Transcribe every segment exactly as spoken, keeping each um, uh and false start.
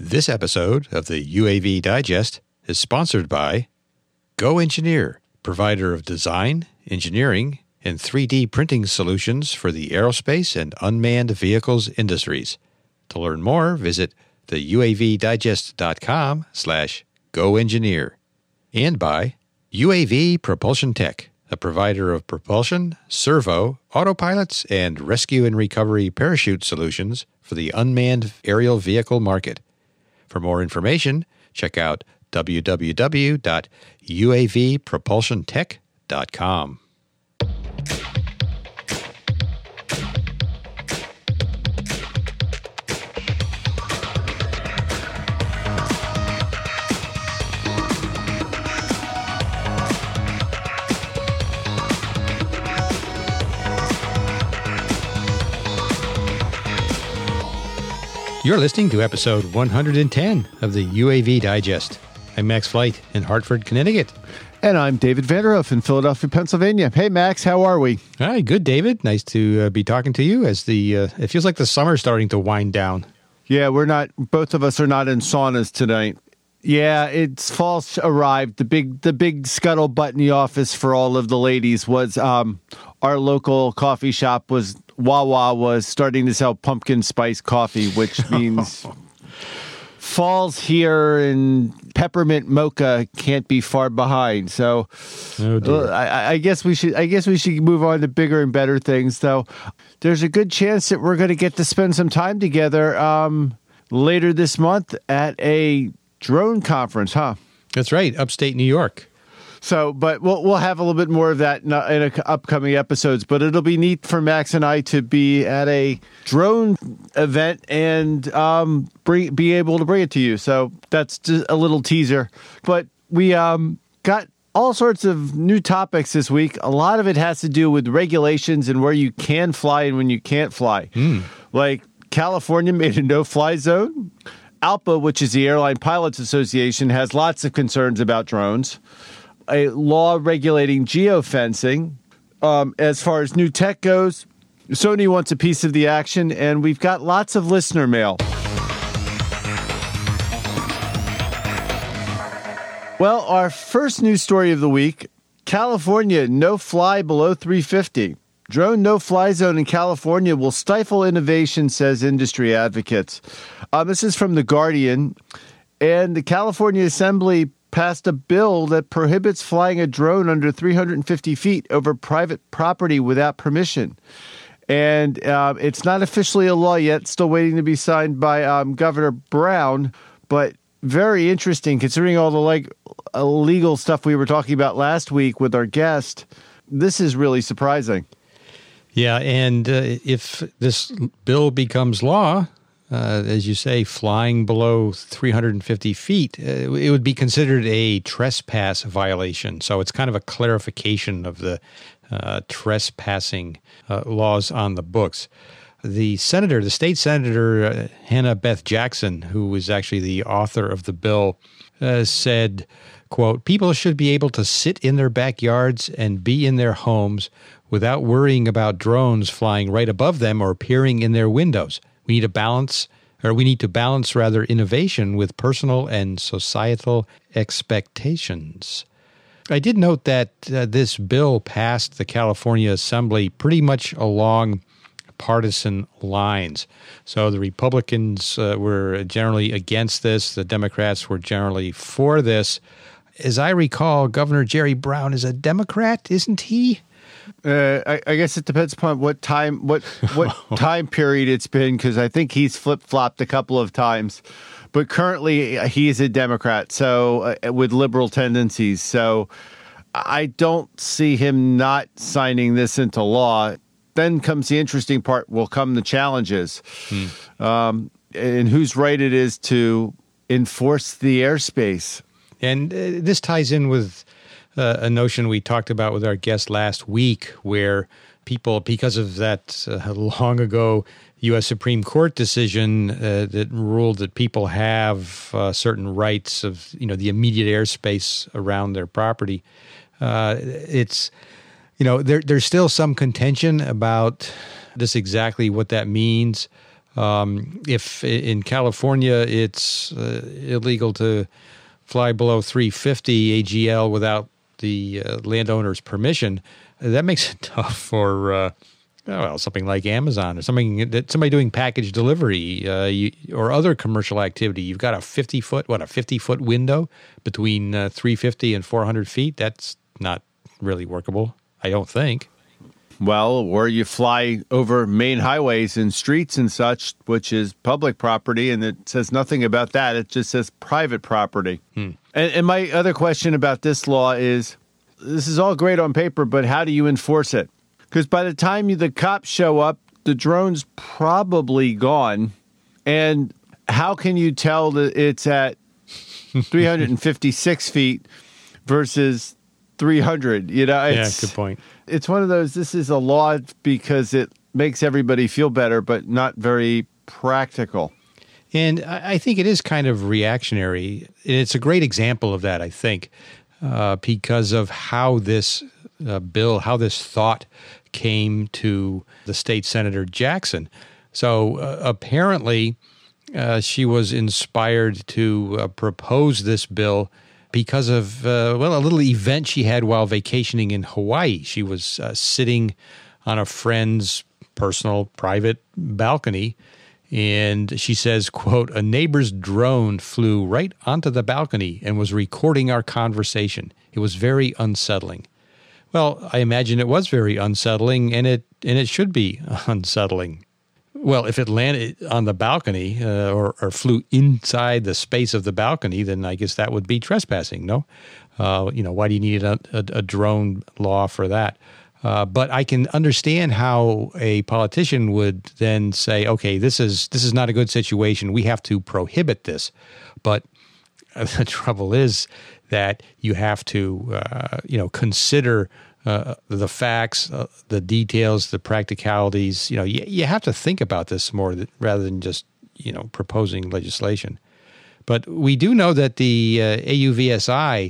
This episode of the U A V Digest is sponsored by Go Engineer, provider of design, engineering, and three D printing solutions for the aerospace and unmanned vehicles industries. To learn more, visit the U A V digest dot com slash go engineer. And by U A V Propulsion Tech, a provider of propulsion, servo, autopilots, and rescue and recovery parachute solutions for the unmanned aerial vehicle market. For more information, check out w w w dot u a v propulsion tech dot com. You're listening to episode one hundred ten of the U A V Digest. I'm Max Flight in Hartford, Connecticut. And I'm David Vanderhoof in Philadelphia, Pennsylvania. Hey, Max, how are we? Hi, good, David. Nice to uh, be talking to you as the, uh, it feels like the summer's starting to wind down. Yeah, we're not, both of us are not in saunas tonight. Yeah, it's fall arrived. The big, the big scuttlebutt in the office for all of the ladies was um, our local coffee shop was Wawa was starting to sell pumpkin spice coffee, which means fall's here and peppermint mocha can't be far behind. So oh dear. I, I guess we should. I guess we should move on to bigger and better things. Though there's a good chance that we're going to get to spend some time together um, later this month at a drone conference, huh? That's right, upstate New York. So, but we'll we'll have a little bit more of that in, in a, upcoming episodes. But it'll be neat for Max and I to be at a drone event and um, bring, be able to bring it to you. So that's just a little teaser. But we um, got all sorts of new topics this week. A lot of it has to do with regulations and where you can fly and when you can't fly. Mm. Like California made a no-fly zone. ALPA, which is the Airline Pilots Association, has lots of concerns about drones. A law regulating geofencing. Um, as far as new tech goes, Sony wants a piece of the action, and we've got lots of listener mail. Well, our first news story of the week, California no-fly below three fifty. Drone no-fly zone in California will stifle innovation, says industry advocates. Uh, this is from The Guardian, and the California Assembly passed a bill that prohibits flying a drone under three hundred fifty feet over private property without permission. And uh, it's not officially a law yet, still waiting to be signed by um, Governor Brown, but very interesting considering all the like illegal stuff we were talking about last week with our guest. This is really surprising. Yeah, and uh, if this bill becomes law, Uh, as you say, flying below three hundred fifty feet, uh, it would be considered a trespass violation. So it's kind of a clarification of the uh, trespassing uh, laws on the books. The senator, the state senator, uh, Hannah Beth Jackson, who was actually the author of the bill, uh, said, quote, "People should be able to sit in their backyards and be in their homes without worrying about drones flying right above them or peering in their windows. We need a balance, or we need to balance rather innovation with personal and societal expectations." I did note that uh, this bill passed the California Assembly pretty much along partisan lines. So the Republicans uh, were generally against this. The Democrats were generally for this. As I recall, Governor Jerry Brown is a Democrat, isn't he? Uh, I, I guess it depends upon what time, what what time period it's been, because I think he's flip flopped a couple of times. But currently, he is a Democrat, so uh, with liberal tendencies. So I don't see him not signing this into law. Then comes the interesting part. Will come the challenges, hmm. um, and whose right it is to enforce the airspace. And uh, this ties in with Uh, a notion we talked about with our guest last week, where people, because of that uh, long ago U S Supreme Court decision uh, that ruled that people have uh, certain rights of, you know, the immediate airspace around their property, uh, it's, you know, there, there's still some contention about this exactly what that means. Um, if in California it's uh, illegal to fly below three fifty A G L without the uh, landowner's permission, that makes it tough for uh, well something like Amazon or something that somebody doing package delivery uh, you, or other commercial activity. You've got a fifty foot what a fifty foot window between uh, three fifty and four hundred feet. That's not really workable, I don't think. Well, or you fly over main highways and streets and such, which is public property, and it says nothing about that. It just says private property. Hmm. And, and my other question about this law is, this is all great on paper, but how do you enforce it? Because by the time you, the cops show up, the drone's probably gone. And how can you tell that it's at three hundred fifty-six feet versus three hundred? You know, it's, yeah, good point. It's one of those, this is a law because it makes everybody feel better, but not very practical. And I think it is kind of reactionary. It's a great example of that, I think, uh, because of how this uh, bill, how this thought came to the state senator Jackson. So uh, apparently uh, she was inspired to uh, propose this bill because of, uh, well, a little event she had while vacationing in Hawaii. She was uh, sitting on a friend's personal, private balcony, and she says, quote, "A neighbor's drone flew right onto the balcony and was recording our conversation. It was very unsettling." Well, I imagine it was very unsettling, and it and it should be unsettling. Well, if it landed on the balcony uh, or, or flew inside the space of the balcony, then I guess that would be trespassing, no? Uh, you know, why do you need a, a, a drone law for that? Uh, but I can understand how a politician would then say, okay, this is this is not a good situation. We have to prohibit this. But the trouble is that you have to, uh, you know, consider Uh, the facts, uh, the details, the practicalities. You know, you, you have to think about this more th- rather than just, you know, proposing legislation. But we do know that the uh, A U V S I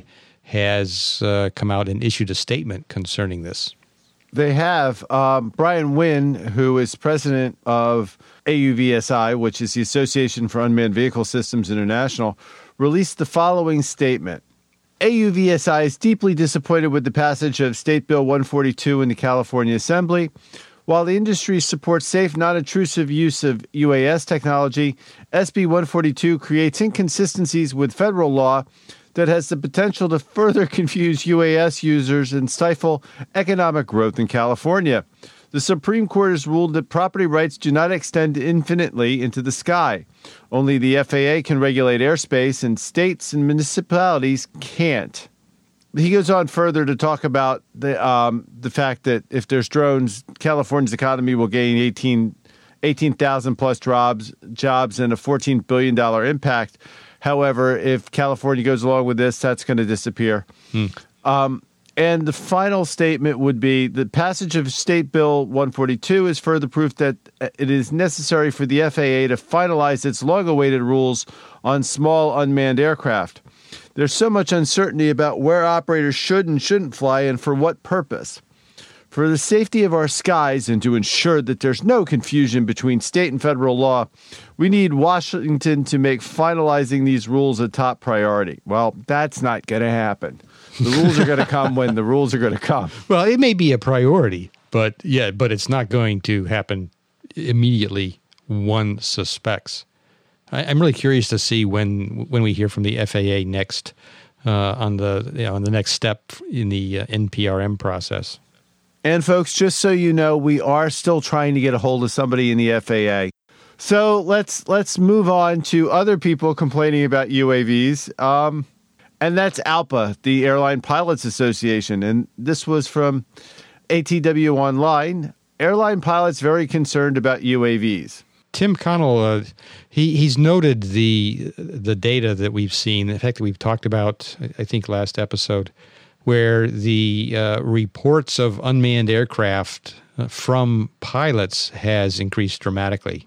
has uh, come out and issued a statement concerning this. They have. Um, Brian Wynn, who is president of A U V S I, which is the Association for Unmanned Vehicle Systems International, released the following statement. A U V S I is deeply disappointed with the passage of State Bill one forty-two in the California Assembly. While the industry supports safe, non-intrusive use of U A S technology, S B one forty-two creates inconsistencies with federal law that has the potential to further confuse U A S users and stifle economic growth in California. The Supreme Court has ruled that property rights do not extend infinitely into the sky. Only the F A A can regulate airspace, and states and municipalities can't. He goes on further to talk about the um, the fact that if there's drones, California's economy will gain eighteen thousand plus jobs, jobs and a fourteen billion dollars impact. However, if California goes along with this, that's going to disappear. Hmm. Um, And the final statement would be the passage of State Bill one forty-two is further proof that it is necessary for the F A A to finalize its long-awaited rules on small unmanned aircraft. There's so much uncertainty about where operators should and shouldn't fly and for what purpose. For the safety of our skies and to ensure that there's no confusion between state and federal law, we need Washington to make finalizing these rules a top priority. Well, that's not going to happen. The rules are going to come when the rules are going to come. Well, it may be a priority, but yeah, but it's not going to happen immediately, one suspects. I, I'm really curious to see when when we hear from the F A A next uh, on the you know, on the next step in the uh, N P R M process. And folks, just so you know, we are still trying to get a hold of somebody in the F A A. So let's let's move on to other people complaining about U A Vs. Um, and that's ALPA, the Airline Pilots Association. And this was from A T W Online. Airline pilots very concerned about U A Vs. Tim Connell, uh, he he's noted the the data that we've seen, the fact that we've talked about, I think, last episode, where the uh, reports of unmanned aircraft uh, from pilots has increased dramatically.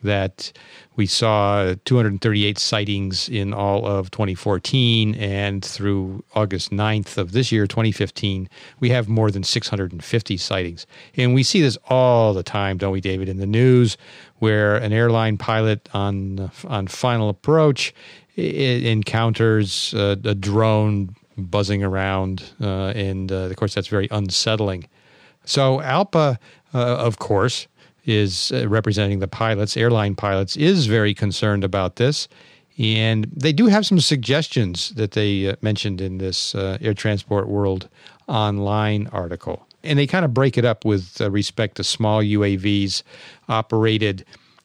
that we saw two hundred thirty-eight sightings in all of twenty fourteen, and through August ninth of this year, twenty fifteen, we have more than six hundred fifty sightings. And we see this all the time, don't we, David, in the news, where an airline pilot on on final approach it encounters a, a drone buzzing around, uh, and uh, of course that's very unsettling. So ALPA, uh, of course, is uh, representing the pilots, airline pilots, is very concerned about this. And they do have some suggestions that they uh, mentioned in this uh, Air Transport World Online article. And they kind of break it up with uh, respect to small U A Vs operated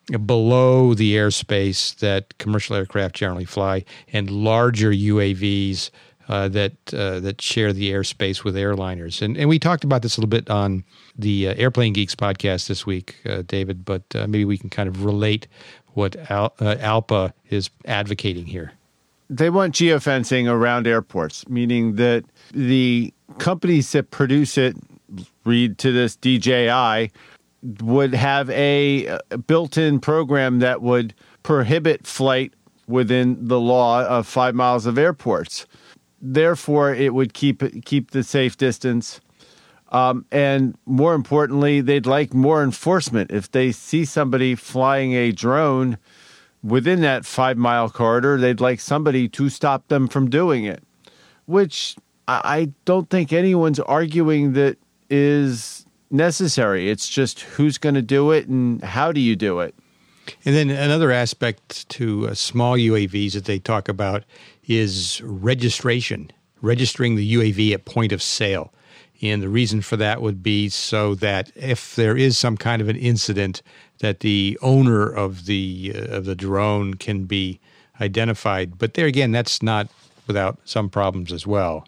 below the airspace that commercial aircraft generally fly, and larger U A Vs Uh, that uh, that share the airspace with airliners. And and we talked about this a little bit on the uh, Airplane Geeks podcast this week, uh, David, but uh, maybe we can kind of relate what Al- uh, ALPA is advocating here. They want geofencing around airports, meaning that the companies that produce it, read to this D J I, would have a, a built-in program that would prohibit flight within the law of five miles of airports. Therefore, it would keep keep the safe distance. Um, and more importantly, they'd like more enforcement. If they see somebody flying a drone within that five-mile corridor, they'd like somebody to stop them from doing it, which I don't think anyone's arguing that is necessary. It's just who's going to do it and how do you do it. And then another aspect to uh, small U A Vs that they talk about is registration, registering the U A V at point of sale. And the reason for that would be so that if there is some kind of an incident, that the owner of the uh, of the drone can be identified. But there again, that's not without some problems as well.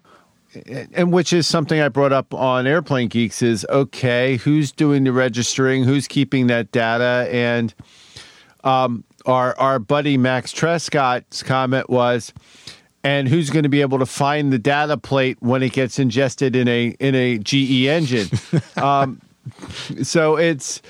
And which is something I brought up on Airplane Geeks is, okay, who's doing the registering? Who's keeping that data? And um, our our buddy Max Trescott's comment was, and who's going to be able to find the data plate when it gets ingested in a in a G E engine? um, so it's,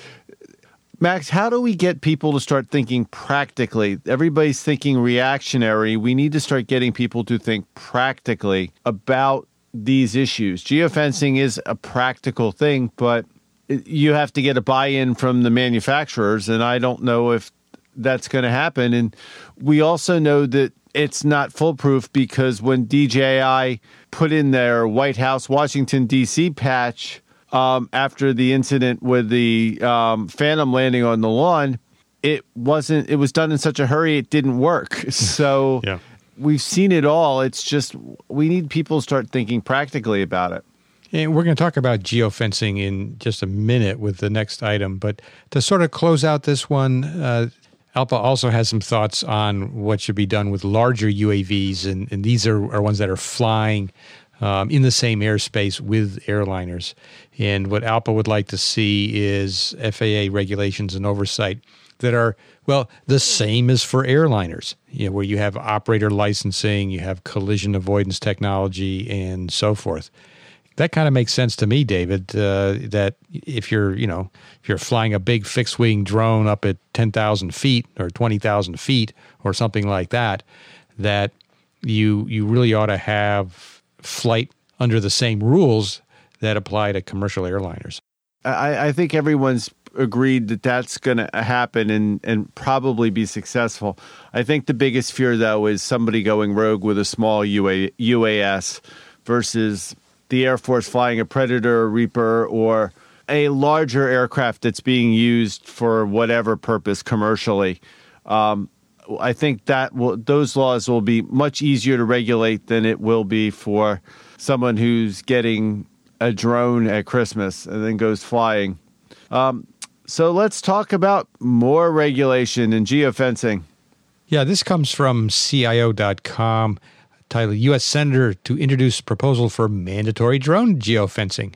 Max, how do we get people to start thinking practically? Everybody's thinking reactionary. We need to start getting people to think practically about these issues. Geofencing is a practical thing, but you have to get a buy-in from the manufacturers, and I don't know if that's going to happen. And we also know that it's not foolproof, because when D J I put in their White House, Washington, D C patch um, after the incident with the um, Phantom landing on the lawn, it wasn't, it was done in such a hurry, it didn't work. So yeah. We've seen it all. It's just, we need people to start thinking practically about it. And we're going to talk about geofencing in just a minute with the next item. But to sort of close out this one, uh, ALPA also has some thoughts on what should be done with larger U A Vs. And, and these are, are ones that are flying um, in the same airspace with airliners. And what ALPA would like to see is F A A regulations and oversight that are, well, the same as for airliners, you know, where you have operator licensing, you have collision avoidance technology, and so forth. That kind of makes sense to me, David, uh, that if you're, you know, if you're flying a big fixed-wing drone up at ten thousand feet or twenty thousand feet or something like that, that you you really ought to have flight under the same rules that apply to commercial airliners. I, I think everyone's agreed that that's going to happen and, and probably be successful. I think the biggest fear, though, is somebody going rogue with a small U A, U A S versus the Air Force flying a Predator or Reaper, or a larger aircraft that's being used for whatever purpose commercially. Um, I think that will, those laws will be much easier to regulate than it will be for someone who's getting a drone at Christmas and then goes flying. Um, so let's talk about more regulation and geofencing. Yeah, this comes from C I O dot com. Titled U S Senator to introduce proposal for mandatory drone geofencing.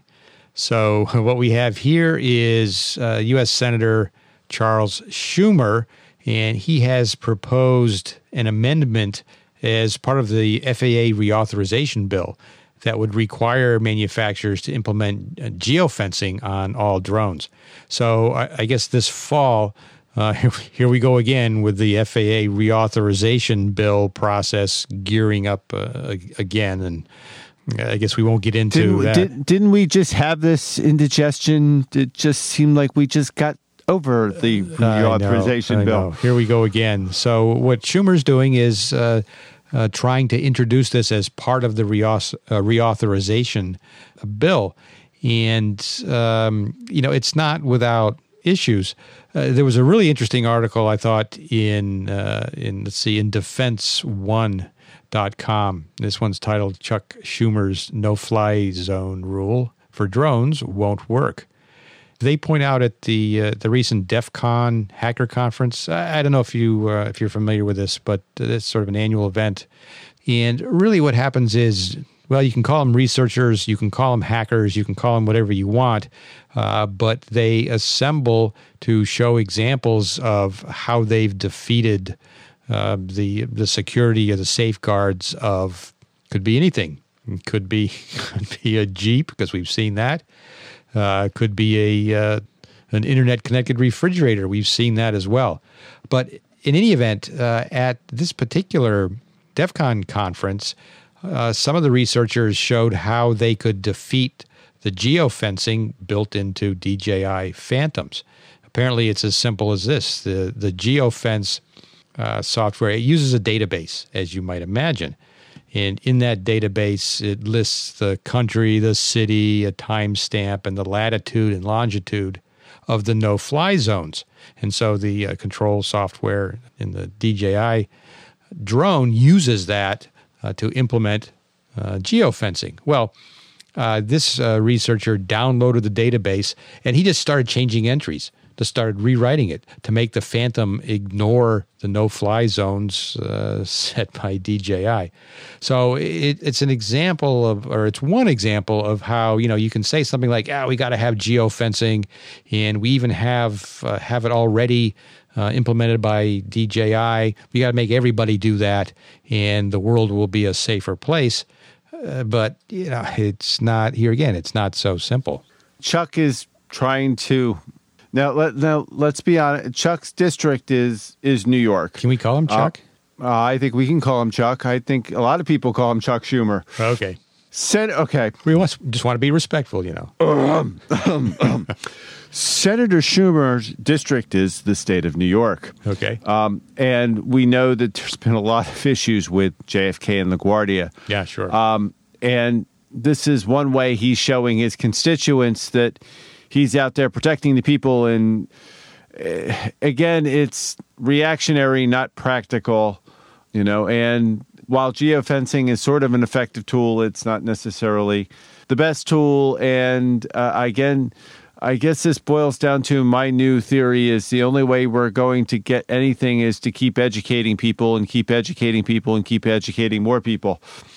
So what we have here is uh, U S Senator Charles Schumer, and he has proposed an amendment as part of the F A A reauthorization bill that would require manufacturers to implement geofencing on all drones. So I, I guess this fall, uh, here, here we go again with the F A A reauthorization bill process gearing up uh, again. And I guess we won't get into didn't, that. Did, didn't we just have this indigestion? It just seemed like we just got over the reauthorization I know, I bill. know. Here we go again. So what Schumer's doing is uh, uh, trying to introduce this as part of the reauth- uh, reauthorization bill. And, um, you know, it's not without issues. Uh, there was a really interesting article, I thought, in, uh, in let's see, in defense one dot com. This one's titled Chuck Schumer's No-Fly Zone Rule for Drones Won't Work. They point out at the uh, the recent DEF CON hacker conference. I, I don't know if you uh, if you're familiar with this, but it's sort of an annual event. And really, what happens is, well, you can call them researchers, you can call them hackers, you can call them whatever you want, uh, but they assemble to show examples of how they've defeated uh, the the security or the safeguards of could be anything. It could be could be a Jeep, because we've seen that. Uh, could be a uh, an internet-connected refrigerator. We've seen that as well. But in any event, uh, at this particular DEF CON conference, uh, some of the researchers showed how they could defeat the geofencing built into D J I Phantoms. Apparently, it's as simple as this. The, the geofence uh, software, it uses a database, as you might imagine. And in that database, it lists the country, the city, a timestamp, and the latitude and longitude of the no-fly zones. And so the uh, control software in the D J I drone uses that uh, to implement uh, geofencing. Well, uh, this uh, researcher downloaded the database, and he just started changing entries. Just started rewriting it to make the Phantom ignore the no-fly zones uh, set by D J I. So it, it's an example of, or it's one example of how, you know, you can say something like, "Ah, we got to have geofencing, and we even have uh, have it already uh, implemented by D J I. We got to make everybody do that, and the world will be a safer place." Uh, but you know, it's not. Here again, it's not so simple. Chuck is trying to. Now, let, now let's be honest. Chuck's district is is New York. Can we call him Chuck? Uh, uh, I think we can call him Chuck. I think a lot of people call him Chuck Schumer. Okay. Sen- okay. We want, just want to be respectful, you know. Um, um, um. Senator Schumer's district is the state of New York. Okay. Um, and we know that there's been a lot of issues with J F K and LaGuardia. Yeah, sure. Um, and this is one way he's showing his constituents that he's out there protecting the people. And uh, again, it's reactionary, not practical, you know. And while geofencing is sort of an effective tool, it's not necessarily the best tool. And uh, again, I guess this boils down to my new theory is the only way we're going to get anything is to keep educating people and keep educating people and keep educating more people.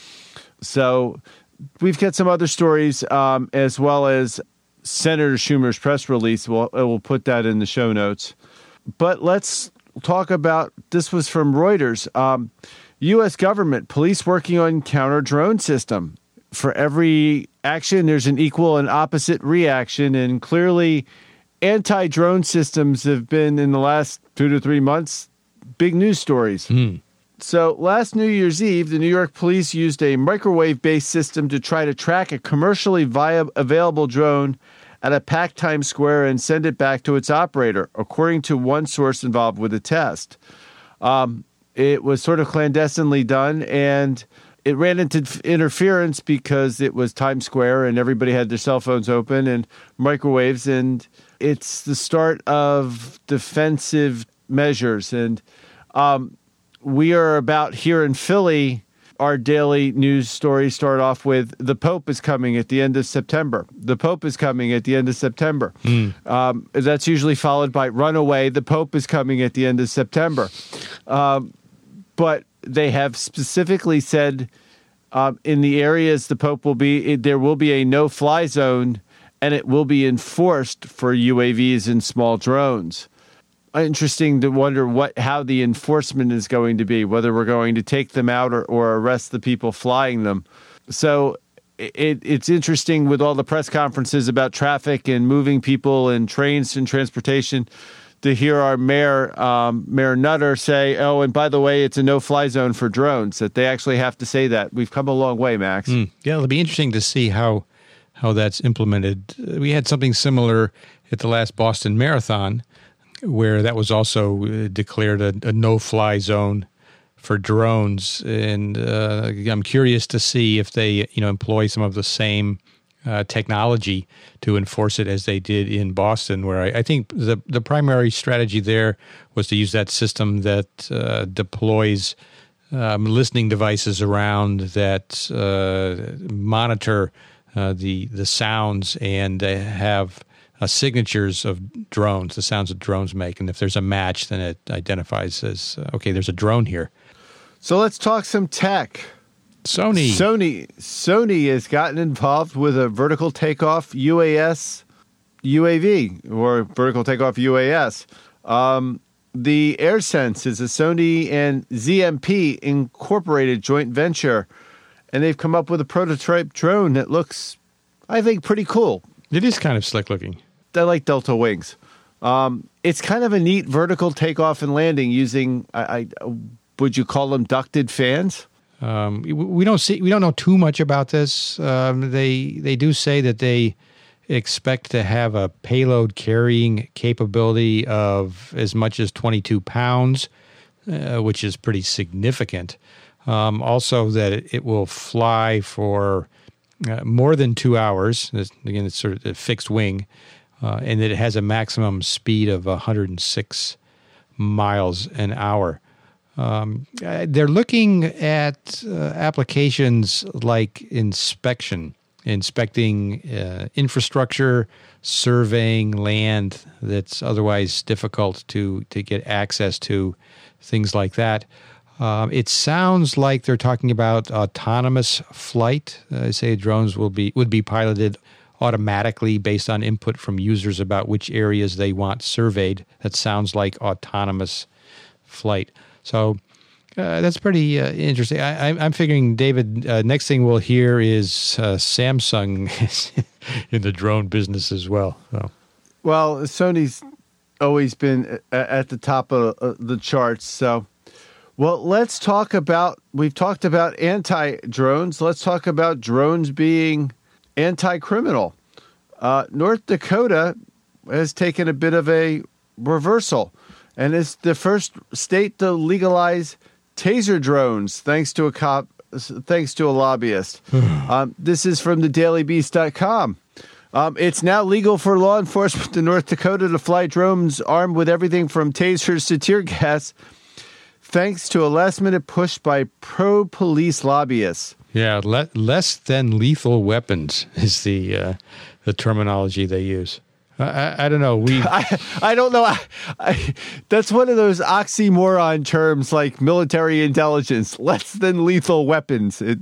So we've got some other stories um, as well as Senator Schumer's press release. We'll, we'll put that in the show notes. But let's talk about, this was from Reuters. Um, U S government, police working on counter-drone system. For every action, there's an equal and opposite reaction. And clearly, anti-drone systems have been, in the last two to three months, big news stories. Mm. So last New Year's Eve, the New York police used a microwave-based system to try to track a commercially viable, available drone at a packed Times Square and send it back to its operator, according to one source involved with the test. Um, it was sort of clandestinely done, and it ran into interference because it was Times Square and everybody had their cell phones open and microwaves, and it's the start of defensive measures. And um, we are about here in Philly. Our daily news stories start off with the Pope is coming at the end of September. The Pope is coming at the end of September. Mm. Um, that's usually followed by runaway. The Pope is coming at the end of September. Um, but they have specifically said um, in the areas the Pope will be, there will be a no-fly zone, and it will be enforced for U A Vs and small drones. Interesting to wonder what how the enforcement is going to be, whether we're going to take them out or, or arrest the people flying them. So it, it's interesting with all the press conferences about traffic and moving people and trains and transportation to hear our mayor, um, Mayor Nutter, say, oh, and by the way, it's a no-fly zone for drones, that they actually have to say that. We've come a long way, Max. Mm. Yeah, it'll be interesting to see how how that's implemented. We had something similar at the last Boston Marathon, where that was also uh, declared a, a no-fly zone for drones. And uh, I'm curious to see if they, you know, employ some of the same Uh, technology to enforce it as they did in Boston, where I, I think the the primary strategy there was to use that system that uh, deploys um, listening devices around that uh, monitor uh, the the sounds and uh, have uh, signatures of drones, the sounds that drones make, and if there's a match, then it identifies as uh, okay, there's a drone here. So let's talk some tech. Sony. Sony Sony has gotten involved with a vertical takeoff U A S U A V, or vertical takeoff U A S. Um, the AirSense is a Sony and Z M P incorporated joint venture, and they've come up with a prototype drone that looks, I think, pretty cool. It is kind of slick looking. I like Delta Wings. Um, it's kind of a neat vertical takeoff and landing using, I, I would you call them ducted fans? Um, we don't see, we don't know too much about this. Um, they they do say that they expect to have a payload carrying capability of as much as twenty-two pounds, uh, which is pretty significant. Um, also, that it, it will fly for uh, more than two hours. Again, it's sort of a fixed wing, uh, and that it has a maximum speed of one hundred six miles an hour. Um, they're looking at uh, applications like inspection, inspecting uh, infrastructure, surveying land that's otherwise difficult to, to get access to, things like that. Um, it sounds like they're talking about autonomous flight. Uh, say drones will be would be piloted automatically based on input from users about which areas they want surveyed. That sounds like autonomous flight. So uh, that's pretty uh, interesting. I, I'm figuring, David, uh, next thing we'll hear is uh, Samsung in the drone business as well. So. Well, Sony's always been at the top of the charts. So, well, let's talk about, we've talked about anti-drones. Let's talk about drones being anti-criminal. Uh, North Dakota has taken a bit of a reversal, and it's the first state to legalize taser drones, thanks to a cop, thanks to a lobbyist. um, this is from the daily beast dot com. Um, it's now legal for law enforcement in North Dakota to fly drones armed with everything from tasers to tear gas, thanks to a last-minute push by pro-police lobbyists. Yeah, le- less than lethal weapons is the uh, the terminology they use. I, I don't know. We I, I don't know. I, I, that's one of those oxymoron terms like military intelligence, less than lethal weapons. It,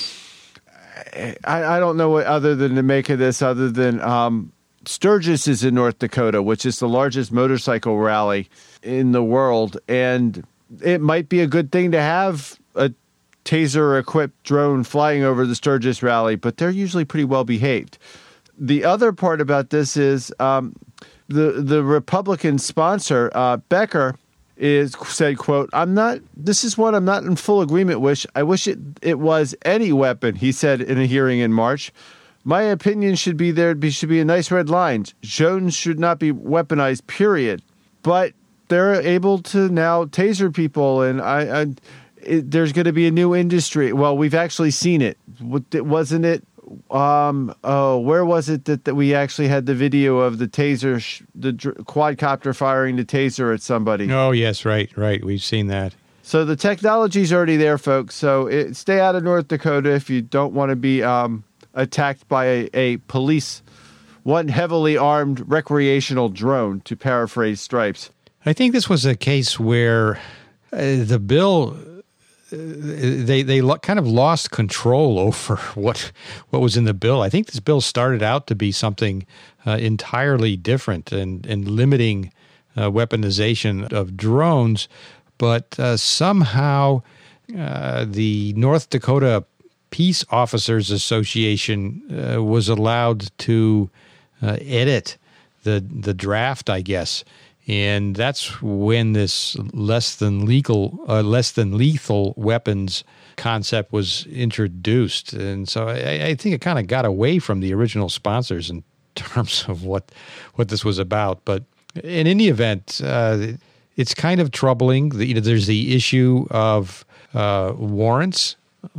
I, I don't know what other than to make of this other than um, Sturgis is in North Dakota, which is the largest motorcycle rally in the world. And it might be a good thing to have a taser-equipped drone flying over the Sturgis rally, but they're usually pretty well behaved. The other part about this is um, the the Republican sponsor, uh, Becker, is said, quote, I'm not, this is one I'm not in full agreement with. I wish it, it was any weapon, he said in a hearing in March. My opinion should be there be, should be a nice red line. Drones should not be weaponized, period. But they're able to now taser people, and I, I it, there's going to be a new industry. Well, we've actually seen it. Wasn't it? Um, oh, where was it that, that we actually had the video of the taser, sh- the dr- quadcopter firing the taser at somebody? Oh, yes, right, right. We've seen that. So the technology's already there, folks. So it, stay out of North Dakota if you don't want to be um, attacked by a, a police, one heavily armed recreational drone, to paraphrase Stripes. I think this was a case where uh, the bill, uh, they they lo- kind of lost control over what what was in the bill. I think this bill started out to be something uh, entirely different and, and limiting uh, weaponization of drones, but uh, somehow uh, the North Dakota Peace Officers Association uh, was allowed to uh, edit the the draft, I guess, And that's when this less than legal, uh, less than lethal weapons concept was introduced. And so I, I think it kind of got away from the original sponsors in terms of what what this was about. But in any event, uh, it's kind of troubling. The, you know, there's the issue of uh, warrants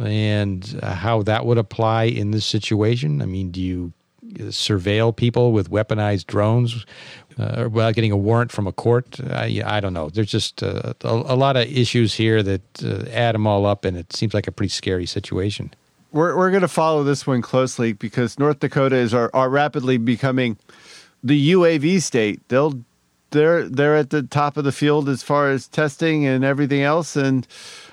and how that would apply in this situation. I mean, do you surveil people with weaponized drones uh, without getting a warrant from a court? I, I don't know. There's just uh, a, a lot of issues here that uh, add them all up, and it seems like a pretty scary situation. We're we're going to follow this one closely because North Dakota is are, are rapidly becoming the U A V state. They'll they're they're at the top of the field as far as testing and everything else, and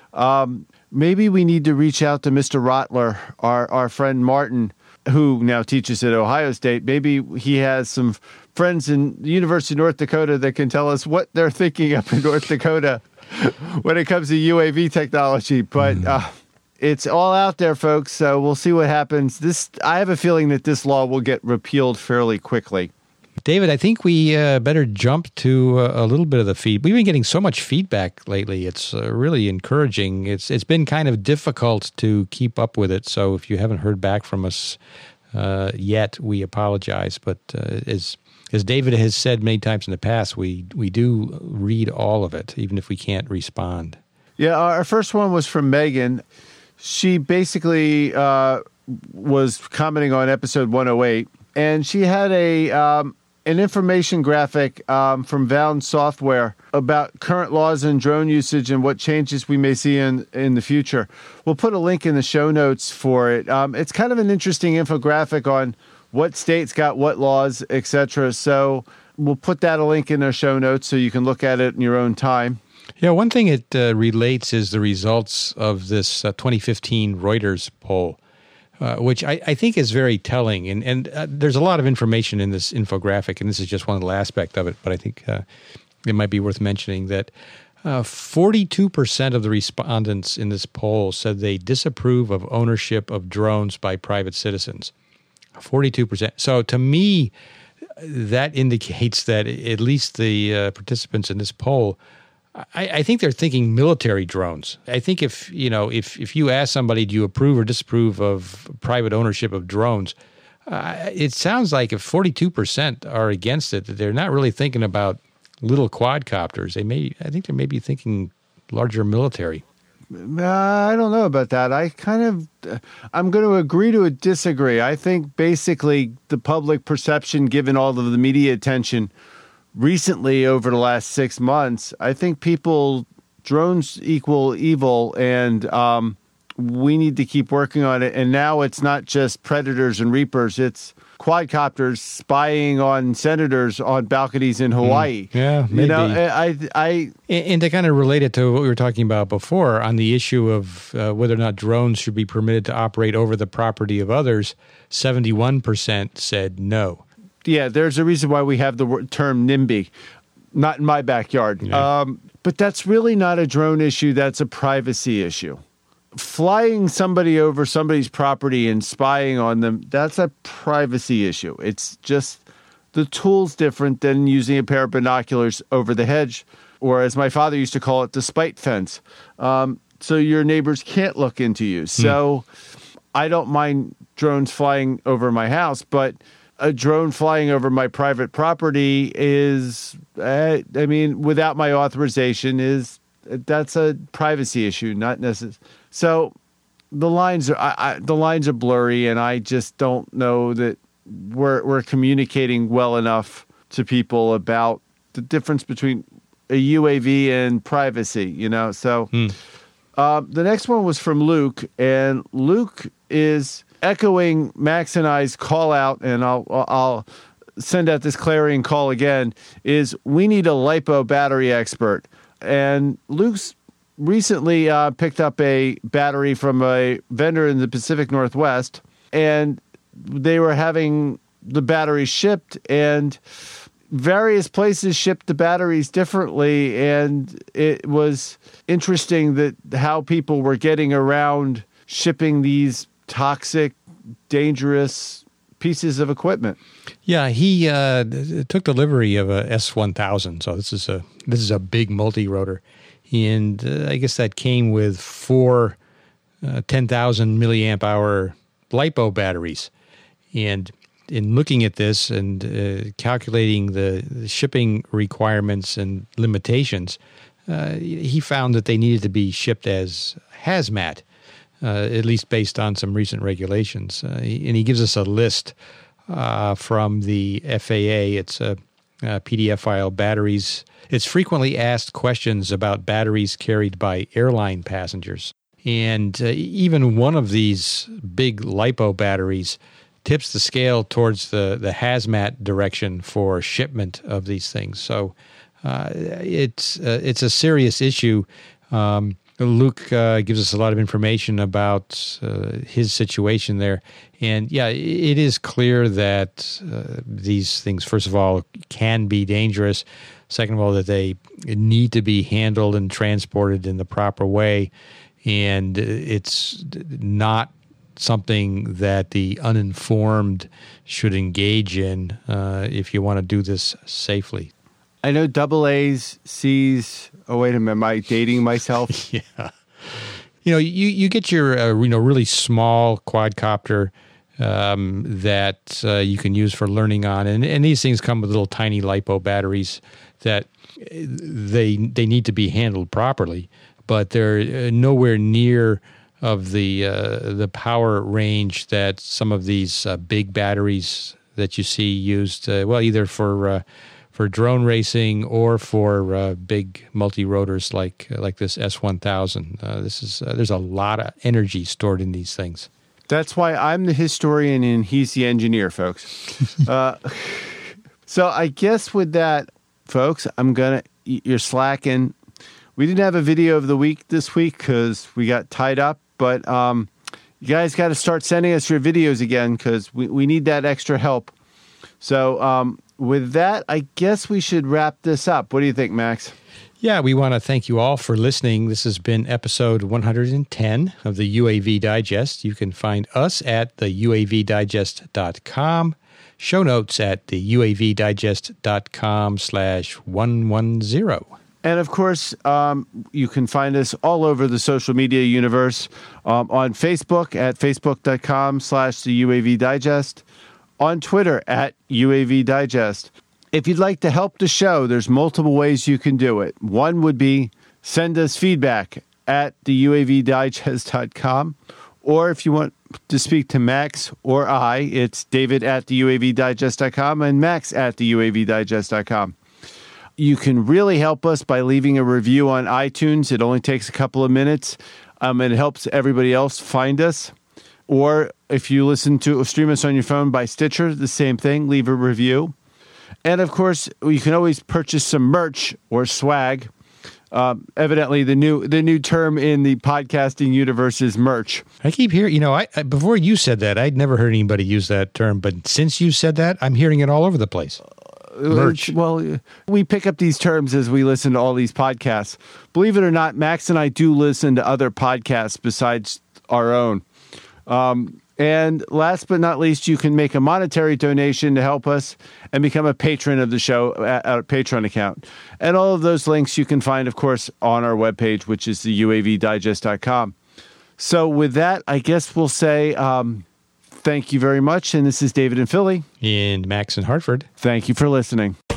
um, maybe we need to reach out to Mister Rotler, our our friend Martin, who now teaches at Ohio State. Maybe he has some friends in the University of North Dakota that can tell us what they're thinking up in North Dakota when it comes to U A V technology. But mm. uh, it's all out there, folks. So we'll see what happens. This, I have a feeling that this law will get repealed fairly quickly. David, I think we uh, better jump to uh, a little bit of the feed. We've been getting so much feedback lately. It's uh, really encouraging. It's it's been kind of difficult to keep up with it. So if you haven't heard back from us uh, yet, we apologize. But uh, as as David has said many times in the past, we we do read all of it, even if we can't respond. Yeah, our first one was from Megan. She basically uh, was commenting on episode one oh eight, and she had a um, an information graphic um, from Vound Software about current laws and drone usage and what changes we may see in, in the future. We'll put a link in the show notes for it. Um, it's kind of an interesting infographic on what states got what laws, et cetera. So we'll put that a link in our show notes so you can look at it in your own time. Yeah, one thing it uh, relates is the results of this uh, twenty fifteen Reuters poll, uh, which I, I think is very telling. And, and uh, there's a lot of information in this infographic, and this is just one little aspect of it, but I think uh, it might be worth mentioning that uh, forty-two percent of the respondents in this poll said they disapprove of ownership of drones by private citizens. forty-two percent. So to me, that indicates that at least the uh, participants in this poll, I, I think they're thinking military drones. I think if you know, if if you ask somebody, do you approve or disapprove of private ownership of drones? Uh, it sounds like if forty-two percent are against it, that they're not really thinking about little quadcopters. They may, I think, they may be thinking larger military. Uh, I don't know about that. I kind of, uh, I'm going to agree to disagree. I think basically the public perception, given all of the media attention recently over the last six months, I think people, drones equal evil, and um, we need to keep working on it. And now it's not just predators and reapers, it's quadcopters spying on senators on balconies in Hawaii. Mm, yeah, maybe. You know, I, I, and, and to kind of relate it to what we were talking about before on the issue of uh, whether or not drones should be permitted to operate over the property of others, seventy-one percent said no. Yeah, there's a reason why we have the word, term NIMBY. Not in my backyard. Yeah. Um, but that's really not a drone issue. That's a privacy issue. Flying somebody over somebody's property and spying on them, that's a privacy issue. It's just the tool's different than using a pair of binoculars over the hedge, or as my father used to call it, the spite fence. Um, so your neighbors can't look into you. So mm. I don't mind drones flying over my house, but a drone flying over my private property is, uh, I mean, without my authorization, is that's a privacy issue, not necessarily. So the lines are I, I, the lines are blurry, and I just don't know that we're we're communicating well enough to people about the difference between a U A V and privacy. You know, so hmm. uh, the next one was from Luke, and Luke is echoing Max and I's call out, and I'll I'll send out this clarion call again. Is we need a LiPo battery expert, and Luke's recently uh, picked up a battery from a vendor in the Pacific Northwest, and they were having the batteries shipped, and various places shipped the batteries differently, and it was interesting that how people were getting around shipping these toxic, dangerous pieces of equipment. Yeah, he uh, took delivery of a S one thousand. So this is a this is a big multi-rotor, and uh, I guess that came with four uh, ten thousand milliamp hour LiPo batteries. And in looking at this and uh, calculating the, the shipping requirements and limitations, uh, he found that they needed to be shipped as hazmat, uh, at least based on some recent regulations. Uh, and he gives us a list uh, from the F A A. It's a, a P D F file, batteries. It's frequently asked questions about batteries carried by airline passengers. And uh, even one of these big LiPo batteries tips the scale towards the, the hazmat direction for shipment of these things. So uh, it's uh, it's a serious issue. Um, Luke uh, gives us a lot of information about uh, his situation there. And yeah, it is clear that uh, these things, first of all, can be dangerous. Second of all, that they need to be handled and transported in the proper way. And it's not something that the uninformed should engage in uh, if you want to do this safely. I know double A's, C's. Oh, wait a minute. Am I dating myself? Yeah. You know, you, you get your, uh, you know, really small quadcopter um, that uh, you can use for learning on. And, and these things come with little tiny LiPo batteries that they they need to be handled properly, but they're nowhere near of the uh, the power range that some of these uh, big batteries that you see used, uh, well, either for uh, for drone racing or for uh, big multi-rotors like like this S one thousand. Uh, this is uh, there's a lot of energy stored in these things. That's why I'm the historian and he's the engineer, folks. uh, so I guess with that, folks, I'm gonna you're slacking. We didn't have a video of the week this week because we got tied up. But um, you guys got to start sending us your videos again because we, we need that extra help. So um, with that, I guess we should wrap this up. What do you think, Max? Yeah, we want to thank you all for listening. This has been episode one hundred ten of the U A V Digest. You can find us at the U A V digest dot com. Show notes at the U A V digest dot com slash one one zero. And, of course, um, you can find us all over the social media universe, um, on Facebook at facebook.com slash the UAV Digest, on Twitter at U A V Digest. If you'd like to help the show, there's multiple ways you can do it. One would be send us feedback at the U A V digest dot com. Or if you want to speak to Max or I, it's David at the U A V digest dot com and Max at the U A V digest dot com. You can really help us by leaving a review on iTunes. It only takes a couple of minutes, um, and it helps everybody else find us. Or if you listen to stream us on your phone by Stitcher, the same thing, leave a review. And, of course, you can always purchase some merch or swag. Um, evidently, the new the new term in the podcasting universe is merch. I keep hearing, you know, I, I before you said that, I'd never heard anybody use that term. But since you said that, I'm hearing it all over the place. Merch. Well, we pick up these terms as we listen to all these podcasts. Believe it or not, Max and I do listen to other podcasts besides our own. Um, and last but not least, you can make a monetary donation to help us and become a patron of the show at our Patreon account. And all of those links you can find, of course, on our webpage, which is the U A V digest dot com. So with that, I guess we'll say um, thank you very much. And this is David in Philly. And Max in Hartford. Thank you for listening.